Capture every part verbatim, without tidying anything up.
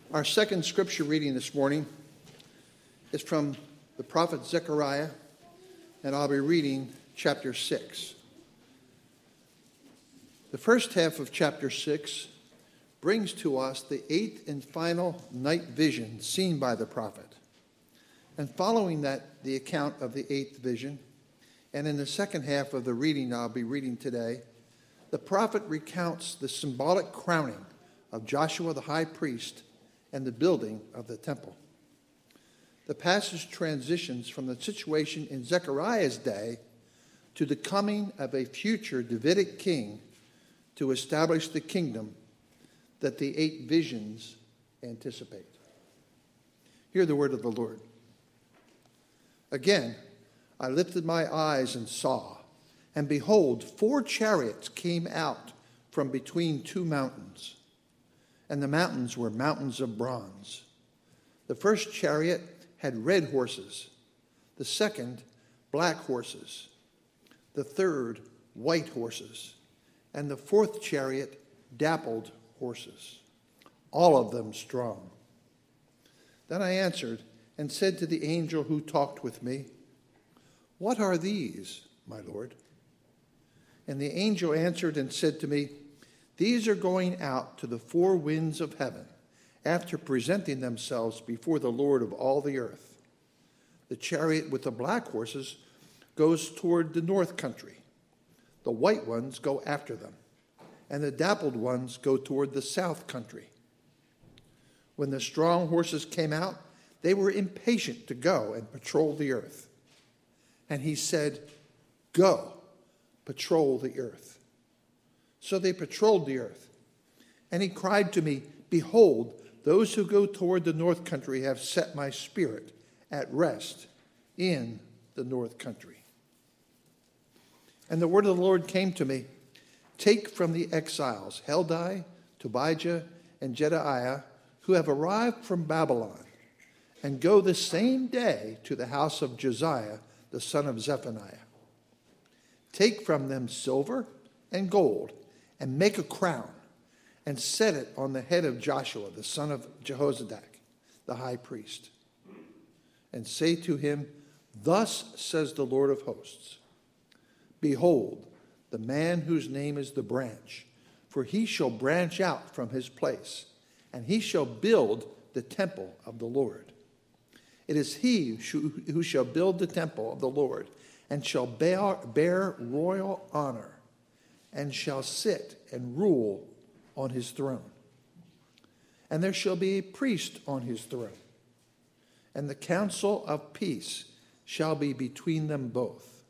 Our second scripture reading this morning is from the prophet Zechariah, and I'll be reading chapter six. The first half of chapter six brings to us the eighth and final night vision seen by the prophet. And following that, the account of the eighth vision, and in the second half of the reading I'll be reading today, the prophet recounts the symbolic crowning of Joshua the high priest and the building of the temple. The passage transitions from the situation in Zechariah's day to the coming of a future Davidic king to establish the kingdom that the eight visions anticipate. Hear the word of the Lord. Again, I lifted my eyes and saw, and behold, four chariots came out from between two mountains. And the mountains were mountains of bronze. The first chariot had red horses, the second black horses, the third white horses, and the fourth chariot dappled horses, all of them strong. Then I answered and said to the angel who talked with me, "What are these, my Lord?" And the angel answered and said to me, "These are going out to the four winds of heaven, after presenting themselves before the Lord of all the earth. The chariot with the black horses goes toward the north country. The white ones go after them, and the dappled ones go toward the south country." When the strong horses came out, they were impatient to go and patrol the earth. And he said, "Go, patrol the earth." So they patrolled the earth. And he cried to me, "Behold, those who go toward the north country have set my spirit at rest in the north country." And the word of the Lord came to me, "Take from the exiles Heldai, Tobijah, and Jedaiah, who have arrived from Babylon, and go the same day to the house of Josiah, the son of Zephaniah. Take from them silver and gold, and make a crown, and set it on the head of Joshua, the son of Jehozadak, the high priest. And say to him, 'Thus says the Lord of hosts, behold, the man whose name is the branch, for he shall branch out from his place, and he shall build the temple of the Lord. It is he who shall build the temple of the Lord, and shall bear, bear royal honor, and shall sit and rule on his throne. And there shall be a priest on his throne, and the counsel of peace shall be between them both.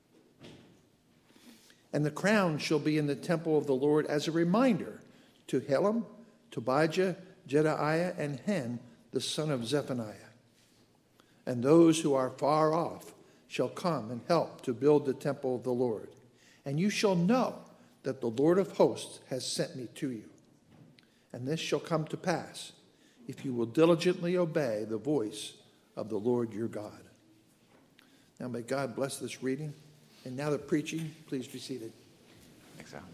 And the crown shall be in the temple of the Lord as a reminder to Helem, Tobijah, Jedaiah, and Hen, the son of Zephaniah. And those who are far off shall come and help to build the temple of the Lord. And you shall know that the Lord of hosts has sent me to you. And this shall come to pass if you will diligently obey the voice of the Lord your God." Now may God bless this reading. And now the preaching, please be seated. Thanks, Al.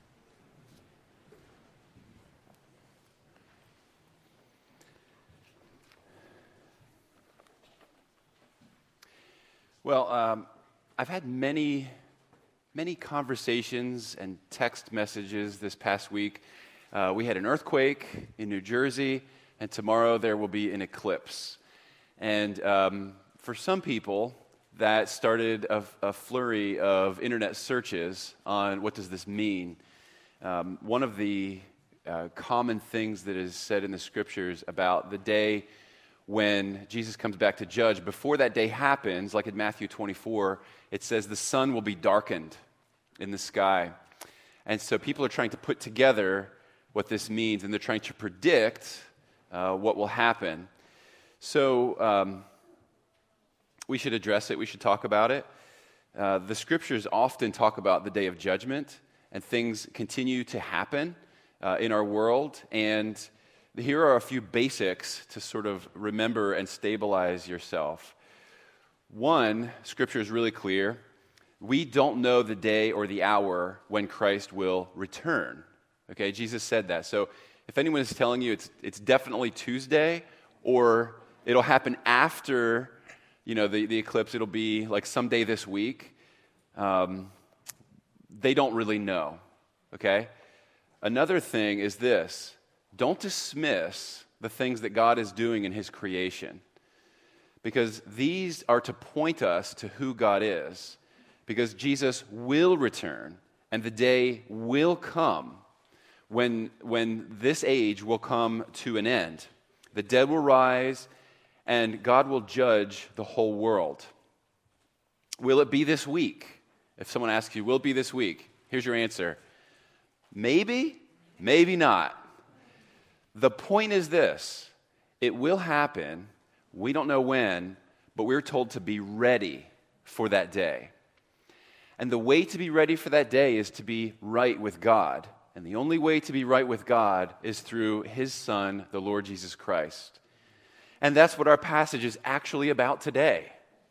Well, um, I've had many Many conversations and text messages this past week. Uh, we had an earthquake in New Jersey, and tomorrow there will be an eclipse. And um, for some people, that started a, a flurry of internet searches on what does this mean. Um, one of the uh, common things that is said in the scriptures about the day when Jesus comes back to judge, before that day happens, like in Matthew twenty-four, it says the sun will be darkened in the sky. And so people are trying to put together what this means, and they're trying to predict uh, what will happen. So um, we should address it. We should talk about it. Uh, the scriptures often talk about the day of judgment, and things continue to happen uh, in our world. And here are a few basics to sort of remember and stabilize yourself. One, scripture is really clear. We don't know the day or the hour when Christ will return. Okay, Jesus said that. So If anyone is telling you it's it's definitely Tuesday, or it'll happen after, you know, the, the eclipse, it'll be like someday this week, um, they don't really know, okay? Another thing is this: don't dismiss the things that God is doing in his creation, because these are to point us to who God is, because Jesus will return, and the day will come when, when this age will come to an end. The dead will rise, and God will judge the whole world. Will it be this week? If someone asks you, will it be this week? Here's your answer. Maybe, maybe not. The point is this: it will happen. We don't know when, but we're told to be ready for that day. And the way to be ready for that day is to be right with God. And the only way to be right with God is through his Son, the Lord Jesus Christ. And that's what our passage is actually about today.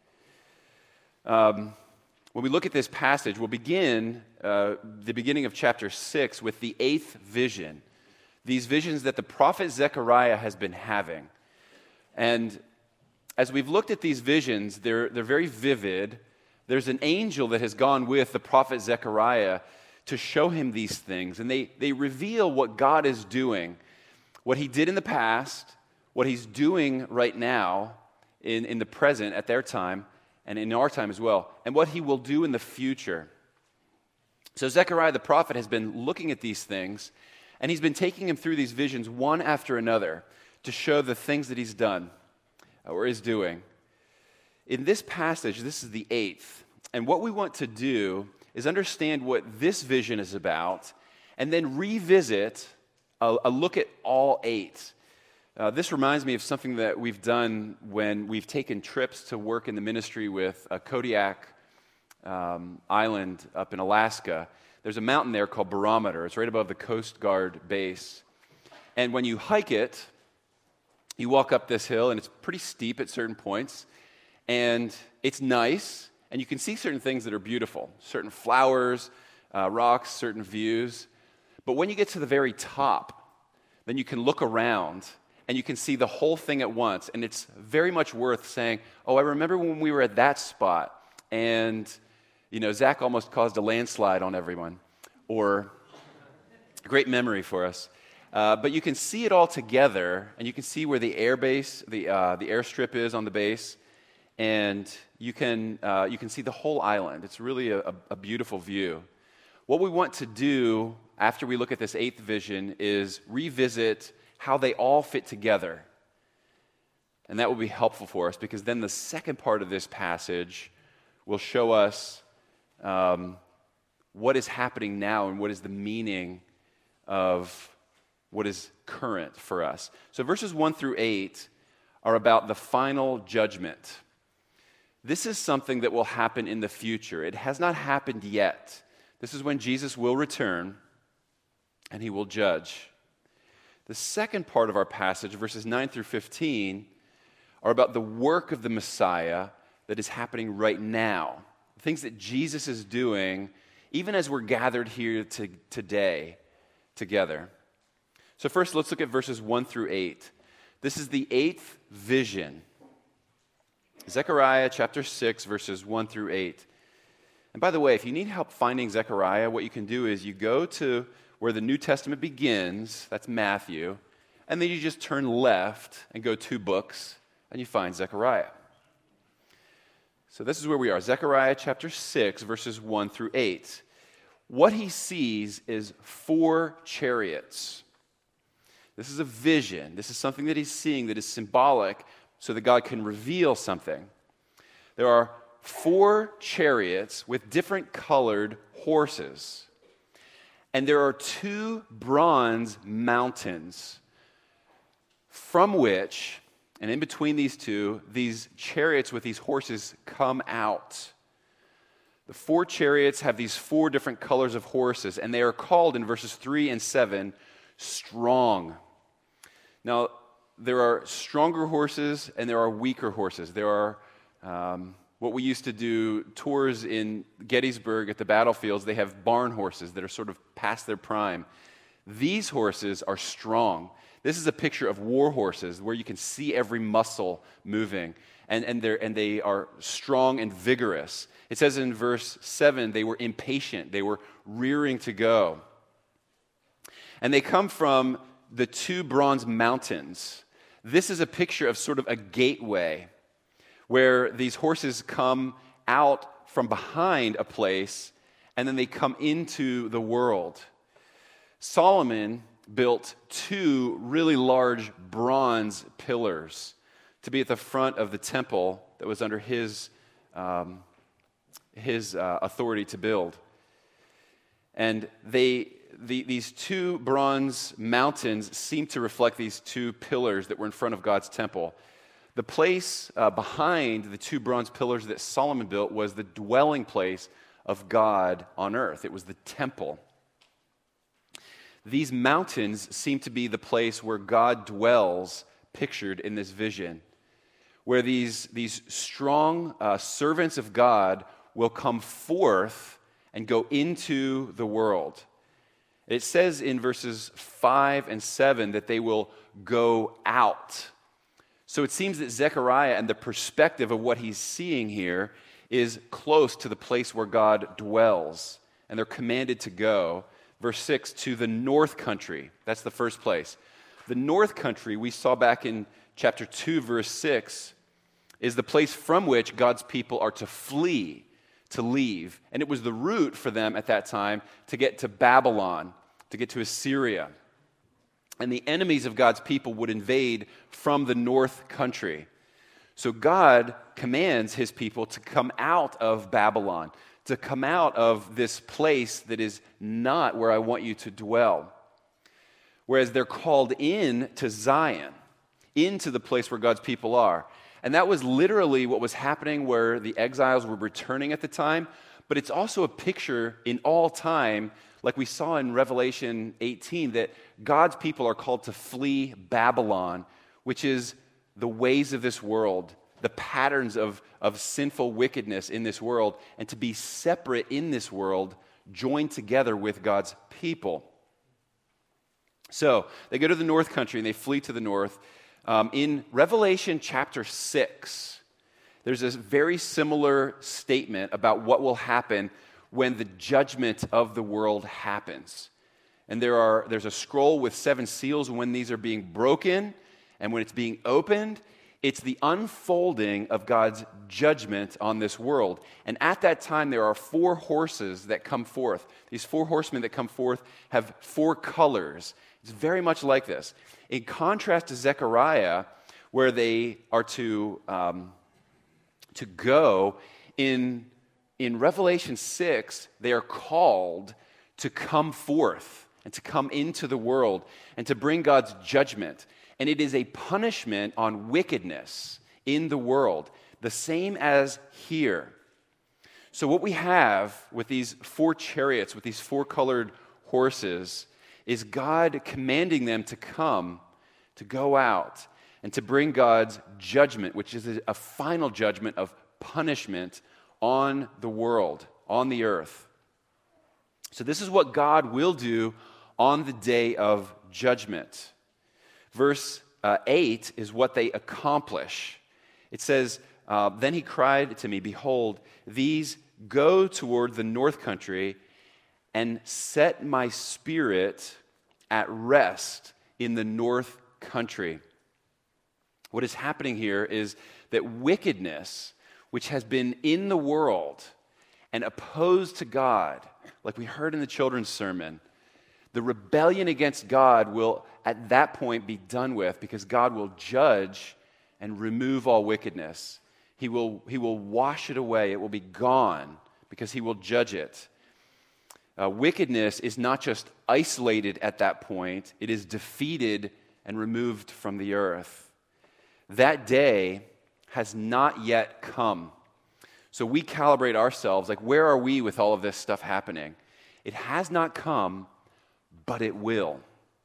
Um, when we look at this passage, we'll begin uh, the beginning of chapter six with the eighth vision. These visions that the prophet Zechariah has been having. And as we've looked at these visions, they're, they're very vivid. There's an angel that has gone with the prophet Zechariah to show him these things. And they, they reveal what God is doing, what he did in the past, what he's doing right now in, in the present at their time, and in our time as well, and what he will do in the future. So Zechariah the prophet has been looking at these things, and he's been taking him through these visions one after another to show the things that he's done or is doing. In this passage, this is the eighth, and what we want to do is understand what this vision is about, and then revisit a, a look at all eight. Uh, this reminds me of something that we've done when we've taken trips to work in the ministry with uh, Kodiak um, Island up in Alaska. There's a mountain there called Barometer. It's right above the Coast Guard base. And when you hike it, you walk up this hill, and it's pretty steep at certain points. And it's nice, and you can see certain things that are beautiful, certain flowers, uh, rocks, certain views. But when you get to the very top, then you can look around, and you can see the whole thing at once. And it's very much worth saying, oh, I remember when we were at that spot, and, you know, Zach almost caused a landslide on everyone. Or, great memory for us. Uh, but you can see it all together, and you can see where the air base, the, uh, the airstrip is on the base, and you can, uh, you can see the whole island. It's really a, a beautiful view. What we want to do after we look at this eighth vision is revisit how they all fit together. And that will be helpful for us, because then the second part of this passage will show us um, what is happening now and what is the meaning of what is current for us. So verses one through eight are about the final judgment. This is something that will happen in the future. It has not happened yet. This is when Jesus will return and he will judge. The second part of our passage, verses nine through fifteen, are about the work of the Messiah that is happening right now. Things that Jesus is doing, even as we're gathered here to, today together. So first, let's look at verses one through eight. This is the eighth vision. Zechariah chapter six, verses one through eight. And by the way, if you need help finding Zechariah, what you can do is you go to where the New Testament begins, that's Matthew, and then you just turn left and go two books, and you find Zechariah. So this is where we are, Zechariah chapter six, verses one through eight. What he sees is four chariots. This is a vision. This is something that he's seeing that is symbolic so that God can reveal something. There are four chariots with different colored horses. And there are two bronze mountains from which, and in between these two, these chariots with these horses come out. The four chariots have these four different colors of horses, and they are called in verses three and seven, strong. Now, there are stronger horses and there are weaker horses. There are um, what we used to do tours in Gettysburg at the battlefields. They have barn horses that are sort of past their prime. These horses are strong. This is a picture of war horses where you can see every muscle moving, and, and, they're, and they are strong and vigorous. It says in verse seven, they were impatient. They were rearing to go. And they come from the two bronze mountains. This is a picture of sort of a gateway where these horses come out from behind a place and then they come into the world. Solomon built two really large bronze pillars to be at the front of the temple that was under his, um, his uh, authority to build. And they, the, these two bronze mountains seem to reflect these two pillars that were in front of God's temple. The place uh, behind the two bronze pillars that Solomon built was the dwelling place of God on earth. It was the temple. These mountains seem to be the place where God dwells, pictured in this vision, where these, these strong uh, servants of God will come forth and go into the world. It says in verses five and seven that they will go out. So it seems that Zechariah and the perspective of what he's seeing here is close to the place where God dwells, and they're commanded to go. Verse six, to the north country. That's the first place. The north country, we saw back in chapter two, verse six, is the place from which God's people are to flee, to leave. And it was the route for them at that time to get to Babylon, to get to Assyria. And the enemies of God's people would invade from the north country. So God commands his people to come out of Babylon, to come out of this place that is not where I want you to dwell. Whereas they're called in to Zion, into the place where God's people are. And that was literally what was happening where the exiles were returning at the time, but it's also a picture in all time, like we saw in Revelation eighteen, that God's people are called to flee Babylon, which is the ways of this world, the patterns of, of sinful wickedness in this world, and to be separate in this world, joined together with God's people. So they go to the north country and they flee to the north. Um, in Revelation chapter six, there's a very similar statement about what will happen when the judgment of the world happens. And there are there's a scroll with seven seals. When these are being broken and when it's being opened, it's the unfolding of God's judgment on this world. And at that time, there are four horses that come forth. These four horsemen that come forth have four colors. It's very much like this. In contrast to Zechariah, where they are to, um, to go, in, in Revelation six, they are called to come forth and to come into the world and to bring God's judgment. And it is a punishment on wickedness in the world, the same as here. So what we have with these four chariots, with these four-colored horses, is God commanding them to come, to go out, and to bring God's judgment, which is a final judgment of punishment on the world, on the earth. So this is what God will do on the day of judgment. Verse uh, eight is what they accomplish. It says, uh, then he cried to me, behold, these go toward the north country and set my spirit at rest in the north country. What is happening here is that wickedness, which has been in the world and opposed to God, like we heard in the children's sermon, the rebellion against God will at that point be done with, because God will judge and remove all wickedness. He will, he will wash it away. It will be gone because he will judge it. Uh, wickedness is not just isolated at that point, it is defeated and removed from the earth. That day has not yet come. So we calibrate ourselves, like, where are we with all of this stuff happening? It has not come, but it will.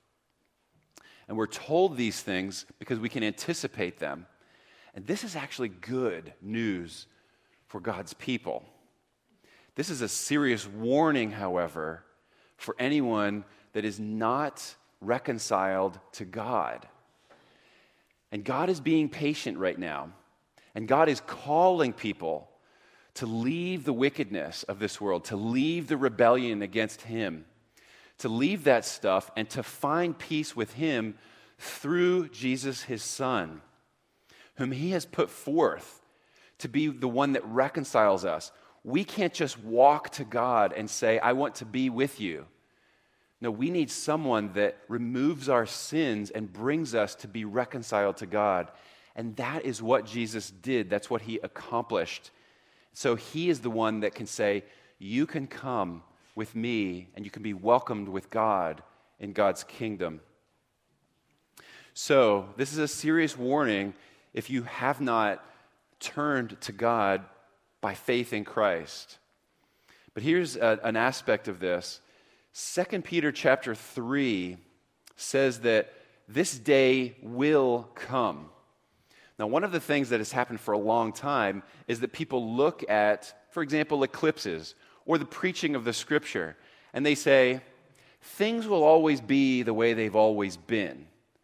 And we're told these things because we can anticipate them. And this is actually good news for God's people. This is a serious warning, however, for anyone that is not reconciled to God. And God is being patient right now. And God is calling people to leave the wickedness of this world, to leave the rebellion against Him, to leave that stuff and to find peace with Him through Jesus, His Son, whom He has put forth to be the one that reconciles us. We can't just walk to God and say, I want to be with you. No, we need someone that removes our sins and brings us to be reconciled to God. And that is what Jesus did. That's what He accomplished. So He is the one that can say, you can come with me and you can be welcomed with God in God's kingdom. So this is a serious warning if you have not turned to God by faith in Christ. But here's a, an aspect of this. Second Peter chapter three says that this day will come. Now, one of the things that has happened for a long time is that people look at, for example, eclipses or the preaching of the Scripture, and they say, things will always be the way they've always been.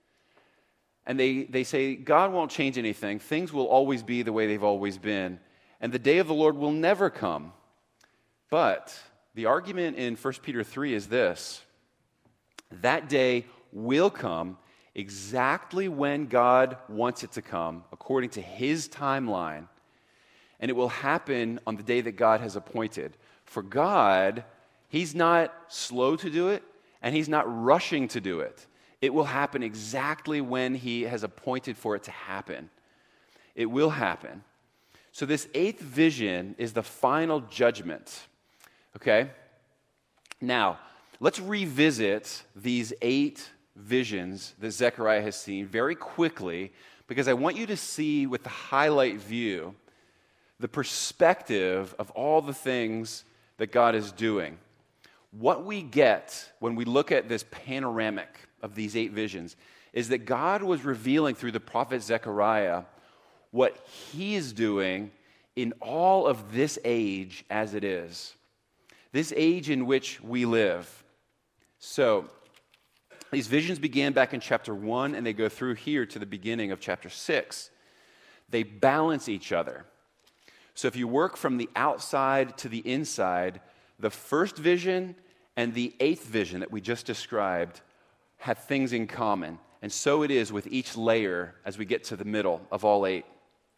And they, they say, God won't change anything. Things will always be the way they've always been. And the day of the Lord will never come. But the argument in First Peter three is this: that day will come exactly when God wants it to come, according to His timeline, and it will happen on the day that God has appointed. For God, He's not slow to do it, and He's not rushing to do it. It will happen exactly when He has appointed for it to happen. It will happen. So this eighth vision is the final judgment. Okay? Now, let's revisit these eight visions that Zechariah has seen very quickly, because I want you to see with the highlight view the perspective of all the things that God is doing. What we get when we look at this panoramic of these eight visions is that God was revealing through the prophet Zechariah what He is doing in all of this age as it is, this age in which we live. So, these visions began back in chapter one, and they go through here to the beginning of chapter six. They balance each other. So if you work from the outside to the inside, the first vision and the eighth vision that we just described have things in common. And so it is with each layer as we get to the middle of all eight.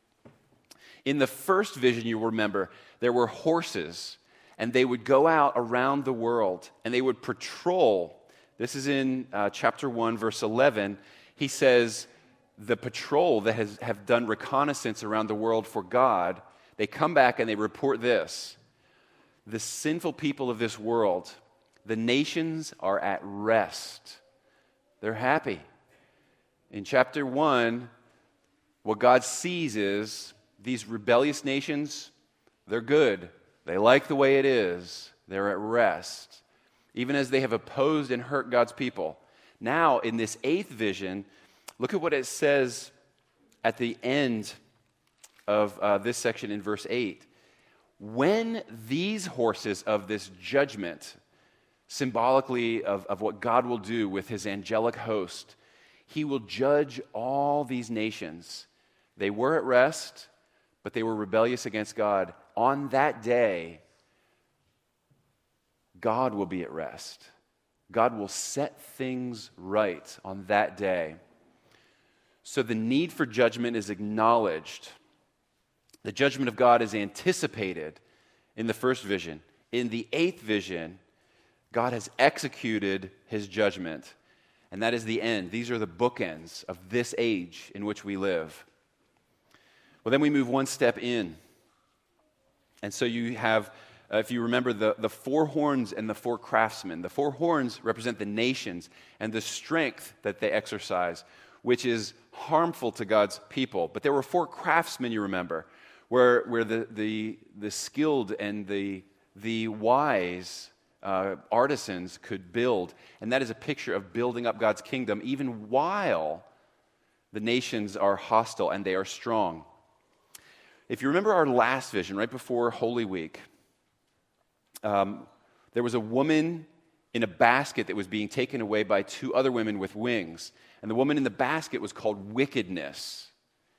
In the first vision, you remember, there were horses, and they would go out around the world, and they would patrol. This is in uh, chapter one, verse eleven. He says, the patrol that has have done reconnaissance around the world for God, they come back and they report this: the sinful people of this world, the nations are at rest. They're happy. In chapter one, what God sees is these rebellious nations, they're good. They like the way it is. They're at rest, even as they have opposed and hurt God's people. Now, in this eighth vision, look at what it says at the end of uh, this section in verse eight. When these horses of this judgment, symbolically of, of what God will do with His angelic host, He will judge all these nations. They were at rest, but they were rebellious against God. On that day, God will be at rest. God will set things right on that day. So the need for judgment is acknowledged. The judgment of God is anticipated in the first vision. In the eighth vision, God has executed His judgment, and that is the end. These are the bookends of this age in which we live. Well, then we move one step in. And so you have, uh, if you remember, the, the four horns and the four craftsmen. The four horns represent the nations and the strength that they exercise, which is harmful to God's people. But there were four craftsmen, you remember, where, where the, the, the skilled and the, the wise uh, artisans could build. And that is a picture of building up God's kingdom, even while the nations are hostile and they are strong. If you remember our last vision, right before Holy Week, um, there was a woman in a basket that was being taken away by two other women with wings. And the woman in the basket was called wickedness.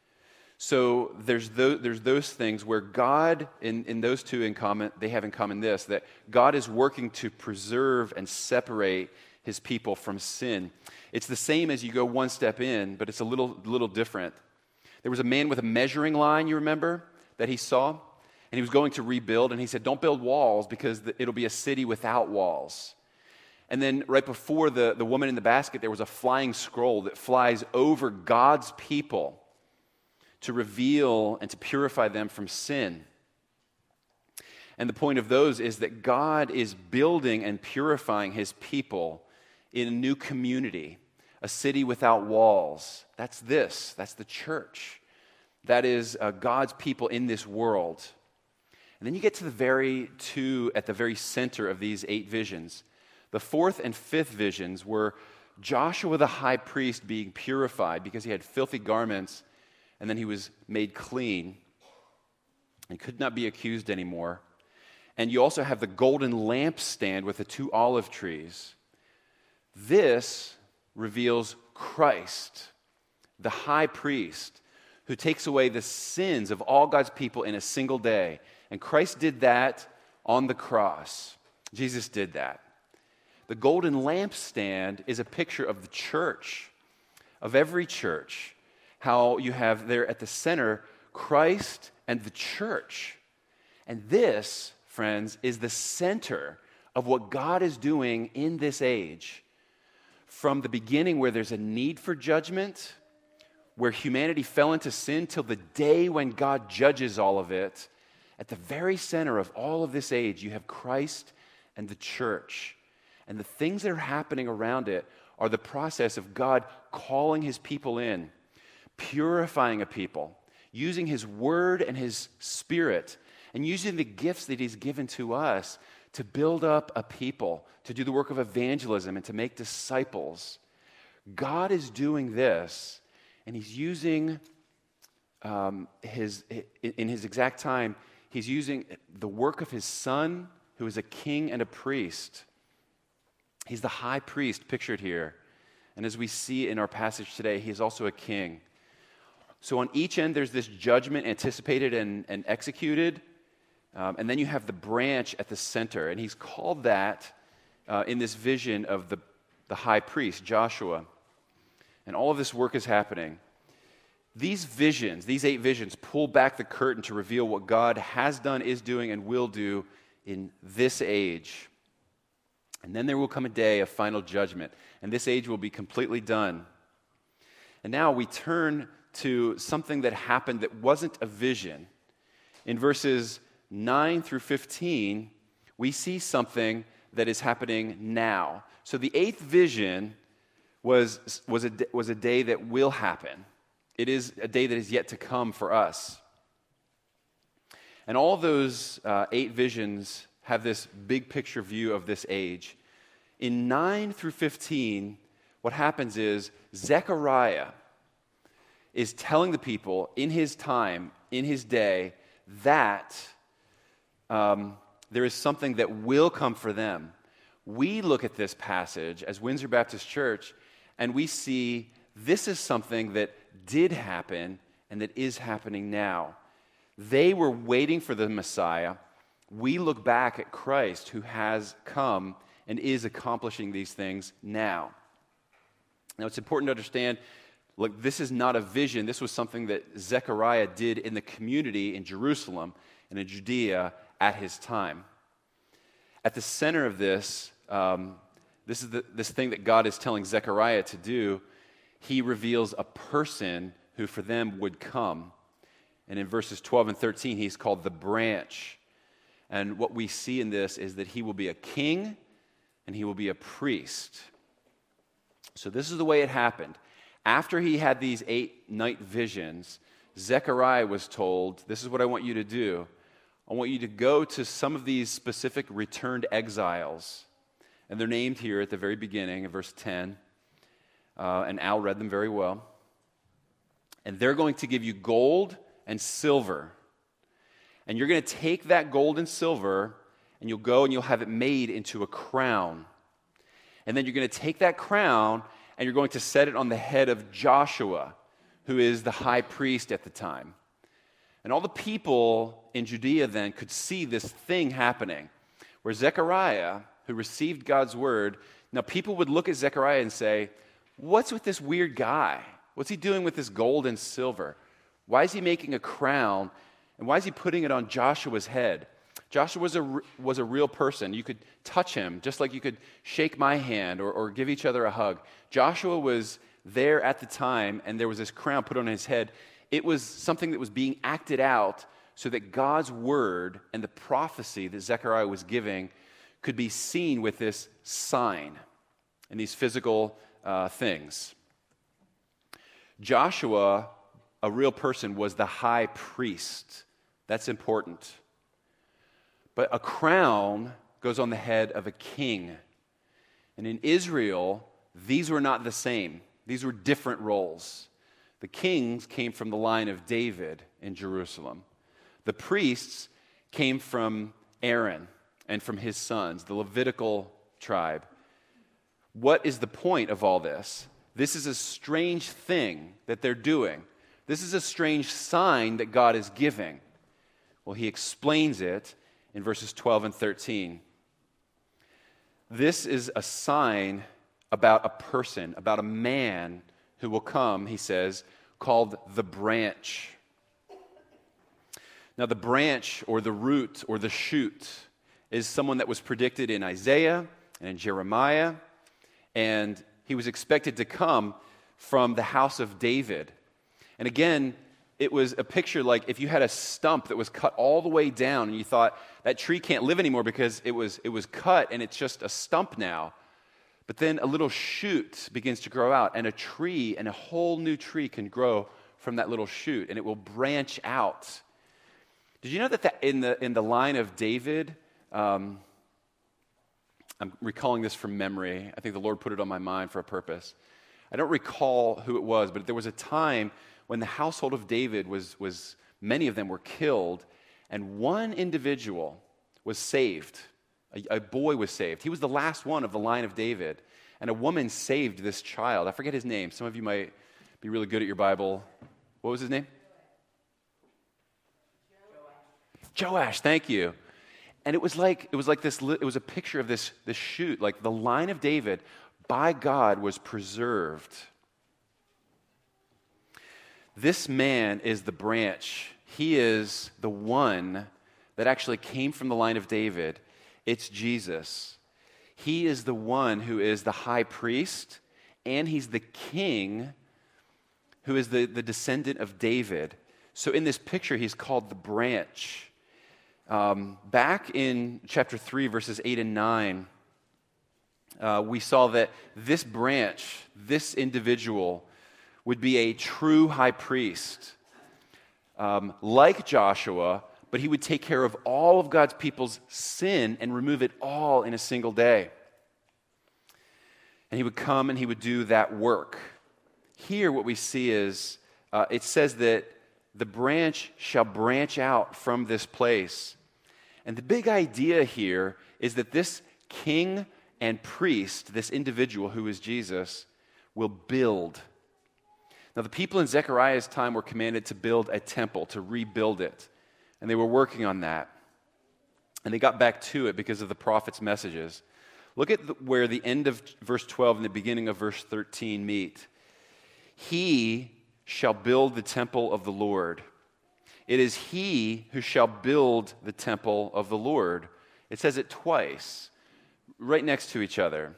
So there's those, there's those things where God, in, in those two in common, they have in common this, that God is working to preserve and separate his people from sin. It's the same as you go one step in, but it's a little, little different. There was a man with a measuring line, you remember, that he saw, and he was going to rebuild, and he said, don't build walls because it'll be a city without walls. And then right before the, the woman in the basket, there was a flying scroll that flies over God's people to reveal and to purify them from sin. And the point of those is that God is building and purifying his people in a new community, a city without walls. That's this, that's the church. That is uh, God's people in this world. And then you get to the very two, at the very center of these eight visions. The fourth and fifth visions were Joshua the high priest being purified because he had filthy garments, and then he was made clean and could not be accused anymore. And you also have the golden lampstand with the two olive trees. This reveals Christ, the high priest, who takes away the sins of all God's people in a single day. And Christ did that on the cross. Jesus did that. The golden lampstand is a picture of the church, of every church. How you have there at the center Christ and the church. And this, friends, is the center of what God is doing in this age. From the beginning where there's a need for judgment, where humanity fell into sin, till the day when God judges all of it, at the very center of all of this age, you have Christ and the church. And the things that are happening around it are the process of God calling his people in, purifying a people, using his word and his spirit, and using the gifts that he's given to us to build up a people, to do the work of evangelism and to make disciples. God is doing this, and he's using um, his, in his exact time, he's using the work of his son, who is a king and a priest. He's the high priest pictured here. And as we see in our passage today, he is also a king. So on each end, there's this judgment anticipated and, and executed. Um, and then you have the branch at the center. And he's called that uh, in this vision of the, the high priest, Joshua. And all of this work is happening. These visions, these eight visions, pull back the curtain to reveal what God has done, is doing, and will do in this age. And then there will come a day of final judgment. And this age will be completely done. And now we turn to something that happened that wasn't a vision. In verses nine through fifteen, we see something that is happening now. So the eighth vision was, was, a, was a day that will happen. It is a day that is yet to come for us. And all those uh, eight visions have this big picture view of this age. In nine through fifteen, what happens is Zechariah is telling the people in his time, in his day, that um, there is something that will come for them. We look at this passage as Windsor Baptist Church, and we see this is something that did happen and that is happening now. They were waiting for the Messiah. We look back at Christ, who has come and is accomplishing these things now. Now, it's important to understand, look, this is not a vision. This was something that Zechariah did in the community in Jerusalem and in Judea at his time. At the center of this, um, this is the, this thing that God is telling Zechariah to do. He reveals a person who for them would come. And in verses twelve and thirteen, he's called the branch. And what we see in this is that he will be a king and he will be a priest. So this is the way it happened. After he had these eight night visions, Zechariah was told, this is what I want you to do. I want you to go to some of these specific returned exiles. And they're named here at the very beginning of verse ten. Uh, and Al read them very well. And they're going to give you gold and silver. And you're going to take that gold and silver, and you'll go and you'll have it made into a crown. And then you're going to take that crown and you're going to set it on the head of Joshua, who is the high priest at the time. And all the people in Judea then could see this thing happening, where Zechariah, who received God's word, now people would look at Zechariah and say, what's with this weird guy? What's he doing with this gold and silver? Why is he making a crown? And why is he putting it on Joshua's head? Joshua was a, was a real person. You could touch him just like you could shake my hand or, or give each other a hug. Joshua was there at the time, and there was this crown put on his head. It was something that was being acted out so that God's word and the prophecy that Zechariah was giving could be seen with this sign and these physical uh, things. Joshua, a real person, was the high priest. That's important. But a crown goes on the head of a king. And in Israel, these were not the same. These were different roles. The kings came from the line of David in Jerusalem. The priests came from Aaron and from his sons, the Levitical tribe. What is the point of all this? This is a strange thing that they're doing. This is a strange sign that God is giving. Well, he explains it in verses twelve and thirteen. This is a sign about a person, about a man who will come, he says, called the branch. Now, the branch or the root or the shoot is someone that was predicted in Isaiah and in Jeremiah, and he was expected to come from the house of David. And again, it was a picture like if you had a stump that was cut all the way down and you thought that tree can't live anymore because it was it was cut and it's just a stump now. But then a little shoot begins to grow out, and a tree and a whole new tree can grow from that little shoot, and it will branch out. Did you know that, that in the in the line of David, um, I'm recalling this from memory. I think the Lord put it on my mind for a purpose. I don't recall who it was, but there was a time when the household of David was, was many of them were killed, and one individual was saved. A, a boy was saved. He was the last one of the line of David, and a woman saved this child. I forget his name. Some of you might be really good at your Bible. What was his name? Joash. Joash, thank you. And it was like it was like this. It was a picture of this this shoot, like the line of David by God was preserved. This man is the branch. He is the one that actually came from the line of David. It's Jesus. He is the one who is the high priest, and he's the king who is the, the descendant of David. So in this picture, he's called the branch. Um, back in chapter three, verses eight and nine, uh, we saw that this branch, this individual, would be a true high priest, um, like Joshua, but he would take care of all of God's people's sin and remove it all in a single day. And he would come and he would do that work. Here what we see is, uh, it says that the branch shall branch out from this place. And the big idea here is that this king and priest, this individual who is Jesus, will build. Now, the people in Zechariah's time were commanded to build a temple, to rebuild it. And they were working on that. And they got back to it because of the prophet's messages. Look at the, where the end of verse twelve and the beginning of verse thirteen meet. He shall build the temple of the Lord. It is he who shall build the temple of the Lord. It says it twice, right next to each other.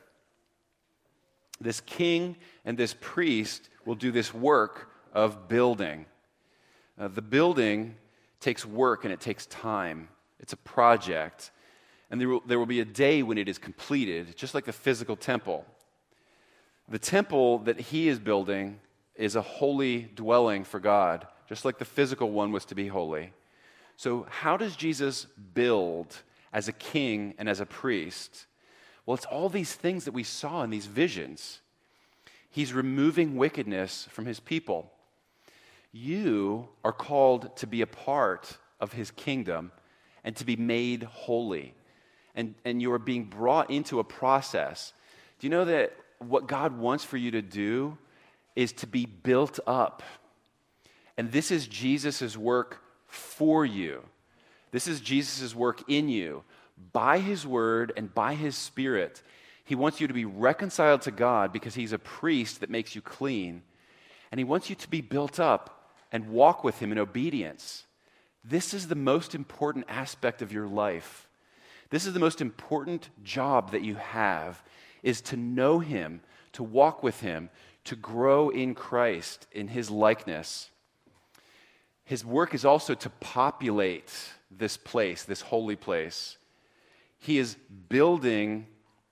This king and this priest will do this work of building. Uh, the building takes work and it takes time. It's a project. And there will, there will be a day when it is completed, just like the physical temple. The temple that he is building is a holy dwelling for God, just like the physical one was to be holy. So how does Jesus build as a king and as a priest? Well, it's all these things that we saw in these visions. He's removing wickedness from his people. You are called to be a part of his kingdom and to be made holy. And, and you are being brought into a process Do you know that what God wants for you to do is to be built up? And this is Jesus' work for you. This is Jesus' work in you. By his word and by his Spirit, he wants you to be reconciled to God because he's a priest that makes you clean. And he wants you to be built up and walk with him in obedience. This is the most important aspect of your life. This is the most important job that you have, is to know him, to walk with him, to grow in Christ, in his likeness. His work is also to populate this place, this holy place. He is building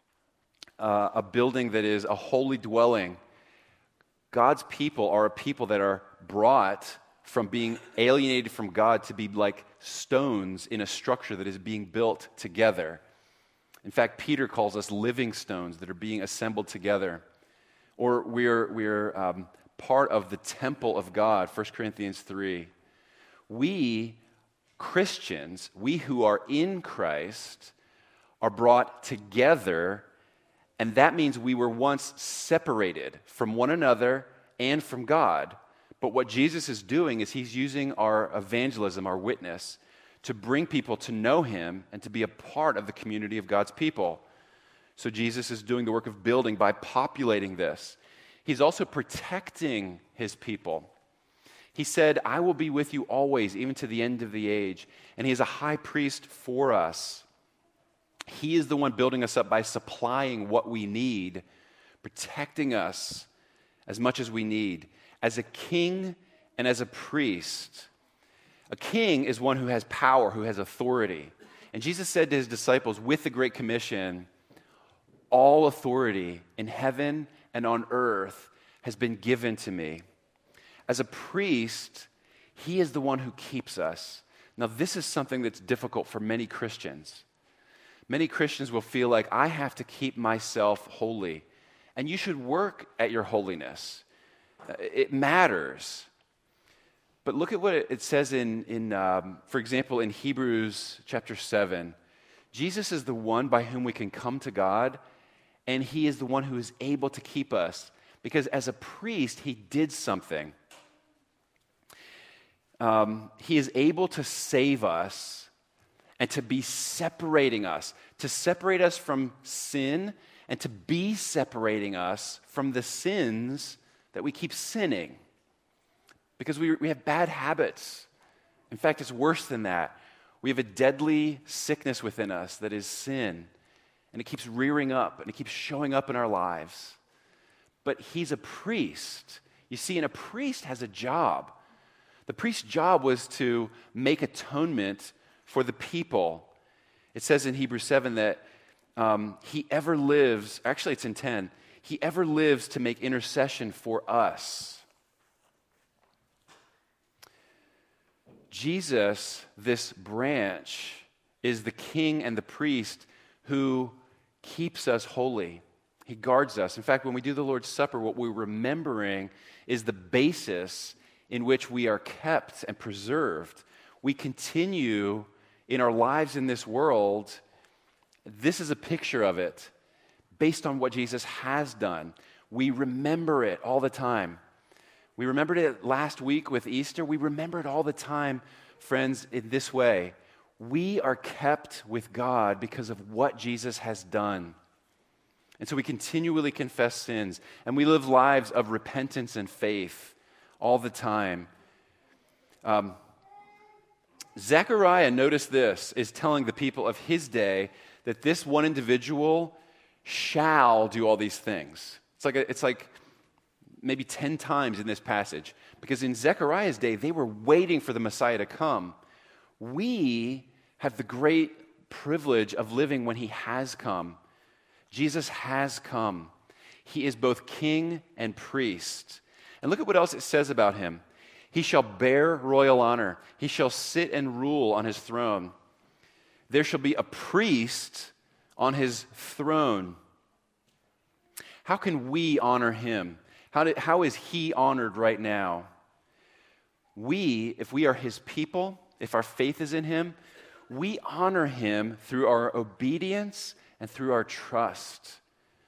uh, a building that is a holy dwelling. God's people are a people that are brought from being alienated from God to be like stones in a structure that is being built together. In fact, Peter calls us living stones that are being assembled together. Or we're, we're um, part of the temple of God, First Corinthians three. We, Christians, we who are in Christ, are brought together, and that means we were once separated from one another and from God. But what Jesus is doing is he's using our evangelism, our witness, to bring people to know him and to be a part of the community of God's people. So Jesus is doing the work of building by populating this. He's also protecting his people. He said, I will be with you always, even to the end of the age. And he is a high priest for us. He is the one building us up by supplying what we need, protecting us as much as we need. As a king and as a priest, a king is one who has power, who has authority. And Jesus said to his disciples with the Great Commission, all authority in heaven and on earth has been given to me. As a priest, he is the one who keeps us. Now, this is something that's difficult for many Christians. Many Christians will feel like, I have to keep myself holy. And you should work at your holiness. It matters. But look at what it says in, in um, for example, in Hebrews chapter seven. Jesus is the one by whom we can come to God, and he is the one who is able to keep us. Because as a priest, he did something. Um, he is able to save us and to be separating us, to separate us from sin and to be separating us from the sins that we keep sinning. Because we, we have bad habits. In fact, it's worse than that. We have a deadly sickness within us that is sin, and it keeps rearing up and it keeps showing up in our lives. But he's a priest. You see, and a priest has a job. The priest's job was to make atonement for the people. It says in Hebrews seven that um, he ever lives, actually it's in ten, he ever lives to make intercession for us. Jesus, this branch, is the king and the priest who keeps us holy. He guards us. In fact, when we do the Lord's Supper, what we're remembering is the basis in which we are kept and preserved. We continue in our lives in this world. This is a picture of it based on what Jesus has done. We remember it all the time. We remembered it last week with Easter. We remember it all the time, friends, in this way. We are kept with God because of what Jesus has done. And so we continually confess sins, and we live lives of repentance and faith all the time. Um, Zechariah, notice this, is telling the people of his day that this one individual shall do all these things. It's like a, it's like maybe ten times in this passage, because in Zechariah's day, they were waiting for the Messiah to come. We have the great privilege of living when he has come. Jesus has come. He is both king and priest. And look at what else it says about him. He shall bear royal honor. He shall sit and rule on his throne. There shall be a priest on his throne. How can we honor him? How, did, how is he honored right now? We, if we are his people, if our faith is in him, we honor him through our obedience and through our trust.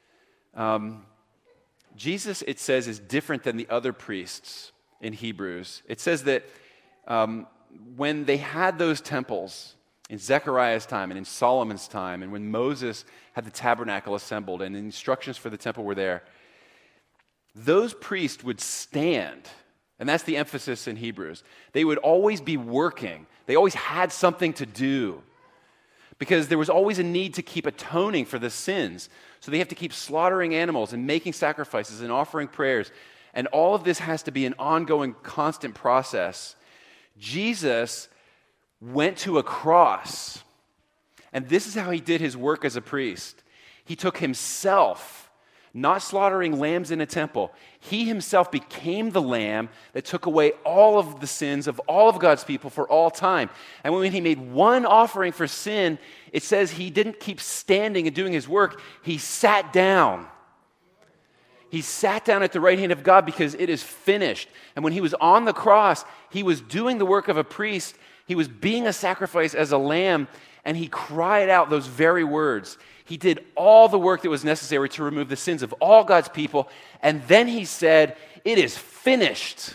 Um, Jesus, it says, is different than the other priests in Hebrews. It says that um, when they had those temples in Zechariah's time and in Solomon's time, and when Moses had the tabernacle assembled and the instructions for the temple were there, those priests would stand, and that's the emphasis in Hebrews. They would always be working. They always had something to do because there was always a need to keep atoning for the sins. So they have to keep slaughtering animals and making sacrifices and offering prayers. And all of this has to be an ongoing, constant process. Jesus went to a cross, and this is how he did his work as a priest. He took himself, not slaughtering lambs in a temple. He himself became the lamb that took away all of the sins of all of God's people for all time. And when he made one offering for sin, it says he didn't keep standing and doing his work. He sat down. He sat down at the right hand of God because it is finished. And when he was on the cross, he was doing the work of a priest. He was being a sacrifice as a lamb, and he cried out those very words. He did all the work that was necessary to remove the sins of all God's people, and then he said, "It is finished."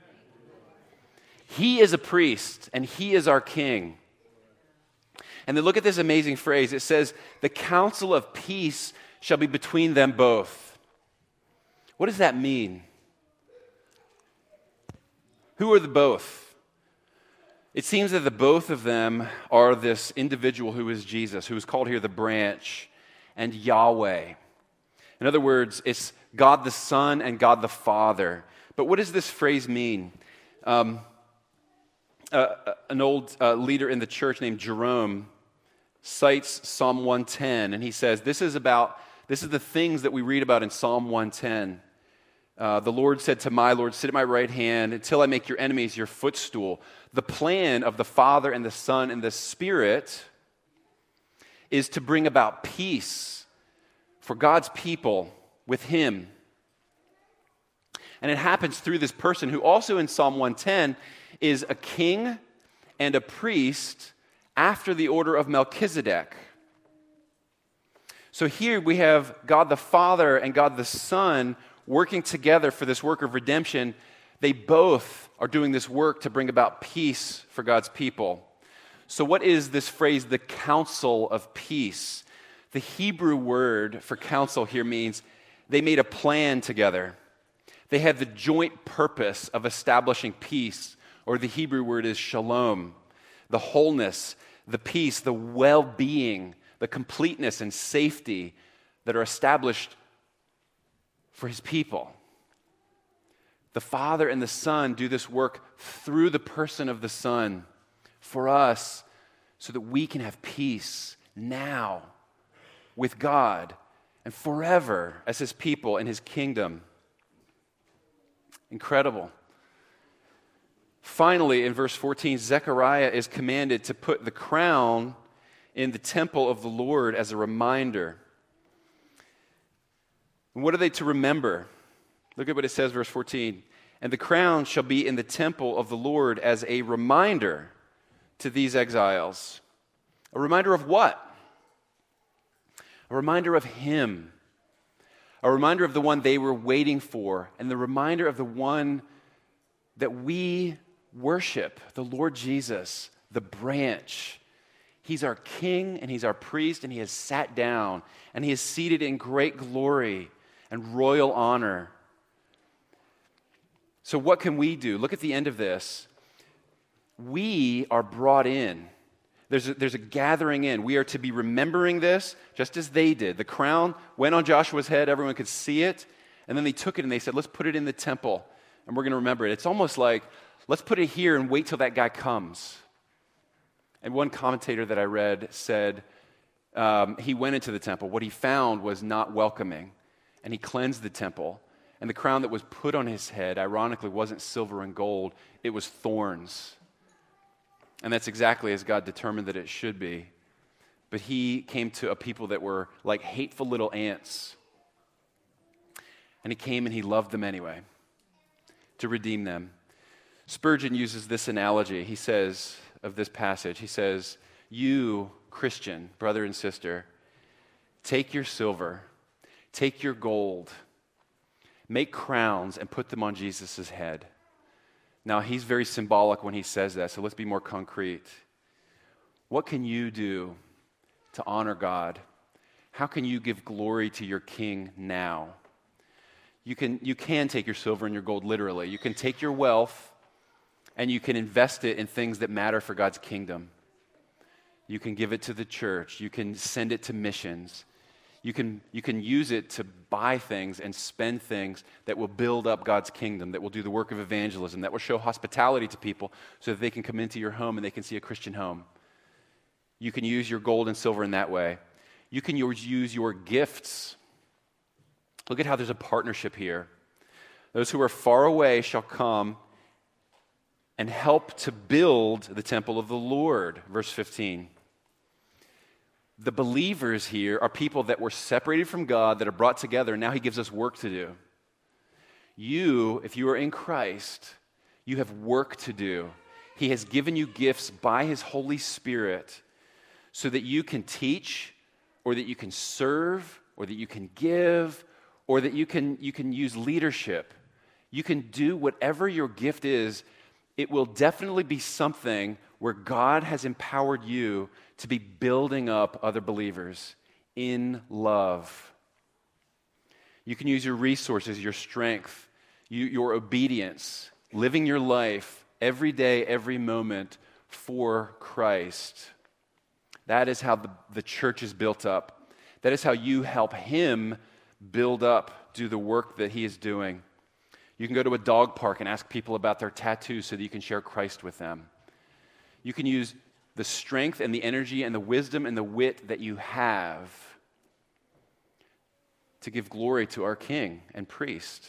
He is a priest, and he is our king. And then look at this amazing phrase. It says, "The counsel of peace shall be between them both." What does that mean? Who are the both? It seems that the both of them are this individual who is Jesus, who is called here the branch, and Yahweh. In other words, it's God the Son and God the Father. But what does this phrase mean? Um, uh, an old uh, leader in the church named Jerome cites Psalm one ten, and he says, this is about, this is the things that we read about in Psalm one ten. Uh, the Lord said to my Lord, "Sit at my right hand until I make your enemies your footstool." The plan of the Father and the Son and the Spirit is to bring about peace for God's people with Him. And it happens through this person who also in Psalm one ten is a king and a priest after the order of Melchizedek. So here we have God the Father and God the Son working together for this work of redemption. They both are doing this work to bring about peace for God's people. So what is this phrase, the counsel of peace? The Hebrew word for counsel here means they made a plan together. They had the joint purpose of establishing peace, or the Hebrew word is shalom, the wholeness, the peace, the well-being, the completeness and safety that are established for his people. The Father and the Son do this work through the person of the Son for us so that we can have peace now with God and forever as his people in his kingdom. Incredible. Finally, in verse fourteen, Zechariah is commanded to put the crown in the temple of the Lord as a reminder. And what are they to remember? Look at what it says, verse fourteen. "And the crown shall be in the temple of the Lord as a reminder to these exiles." A reminder of what? A reminder of him. A reminder of the one they were waiting for, and the reminder of the one that we worship, the Lord Jesus, the branch. He's our king and he's our priest, and he has sat down and he is seated in great glory and royal honor. So what can we do? Look at the end of this. We are brought in. There's a, there's a gathering in. We are to be remembering this just as they did. The crown went on Joshua's head. Everyone could see it. And then they took it and they said, let's put it in the temple and we're going to remember it. It's almost like, let's put it here and wait till that guy comes. And one commentator that I read said um, he went into the temple. What he found was not welcoming. And he cleansed the temple. And the crown that was put on his head, ironically, wasn't silver and gold. It was thorns. And that's exactly as God determined that it should be. But he came to a people that were like hateful little ants. And he came and he loved them anyway to redeem them. Spurgeon uses this analogy. He says of this passage, he says, "You, Christian, brother and sister, take your silver, take your gold, make crowns, and put them on Jesus' head. Now, he's very symbolic when he says that, so let's be more concrete. What can you do to honor God? How can you give glory to your King now? You can, you can take your silver and your gold literally. You can take your wealth and you can invest it in things that matter for God's kingdom. You can give it to the church. You can send it to missions. You can, you can use it to buy things and spend things that will build up God's kingdom, that will do the work of evangelism, that will show hospitality to people so that they can come into your home and they can see a Christian home. You can use your gold and silver in that way. You can use your gifts. Look at how there's a partnership here. Those who are far away shall come and help to build the temple of the Lord. Verse fifteen. The believers here are people that were separated from God, that are brought together, and now he gives us work to do. You, if you are in Christ, you have work to do. He has given you gifts by his Holy Spirit so that you can teach, or that you can serve, or that you can give, or that you can, you can use leadership. You can do whatever your gift is. It will definitely be something where God has empowered you to be building up other believers in love. You can use your resources, your strength, you, your obedience, living your life every day, every moment for Christ. That is how the, the church is built up. That is how you help him build up, do the work that he is doing. You can go to a dog park and ask people about their tattoos so that you can share Christ with them. You can use the strength and the energy and the wisdom and the wit that you have to give glory to our King and priest.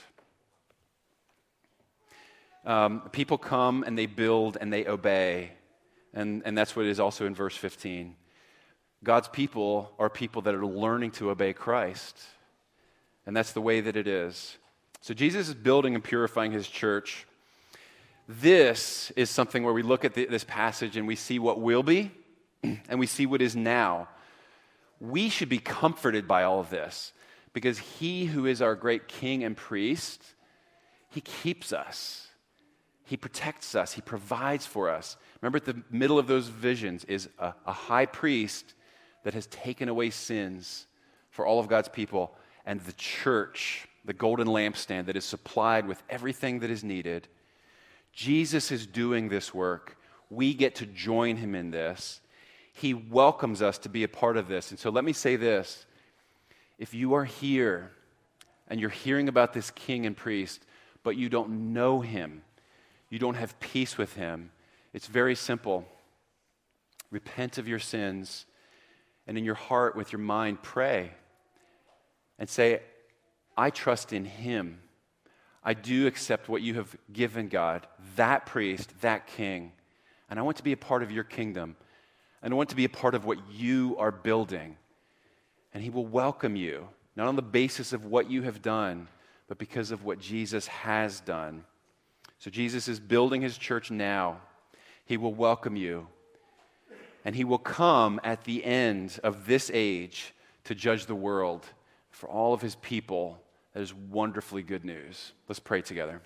Um, people come and they build and they obey. And, and that's what it is also in verse fifteen. God's people are people that are learning to obey Christ. And that's the way that it is. So Jesus is building and purifying his church. This is something where we look at the, this passage and we see what will be and we see what is now. We should be comforted by all of this because he who is our great king and priest, he keeps us. He protects us. He provides for us. Remember, at the middle of those visions is a, a high priest that has taken away sins for all of God's people, and the church, the golden lampstand that is supplied with everything that is needed. Jesus is doing this work. We get to join him in this. He welcomes us to be a part of this. And so let me say this. If you are here and you're hearing about this king and priest, but you don't know him, you don't have peace with him, it's very simple. Repent of your sins, and in your heart, with your mind, pray and say, I trust in him. I do accept what you have given, God, that priest, that king, and I want to be a part of your kingdom, and I want to be a part of what you are building. And he will welcome you, not on the basis of what you have done, but because of what Jesus has done. So Jesus is building his church now. He will welcome you, and he will come at the end of this age to judge the world. For all of his people, that is wonderfully good news. Let's pray together.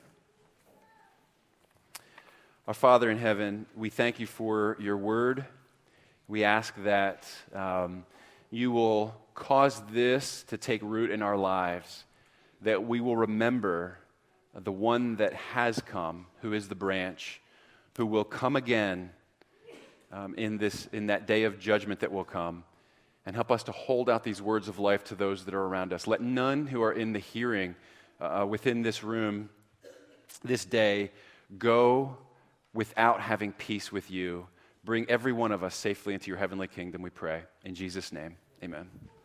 Our Father in heaven, we thank you for your word. We ask that um, you will cause this to take root in our lives, that we will remember the one that has come, who is the branch, who will come again um, in this in that day of judgment that will come. And help us to hold out these words of life to those that are around us. Let none who are in the hearing uh, within this room this day go without having peace with you. Bring every one of us safely into your heavenly kingdom, we pray. In Jesus' name, amen.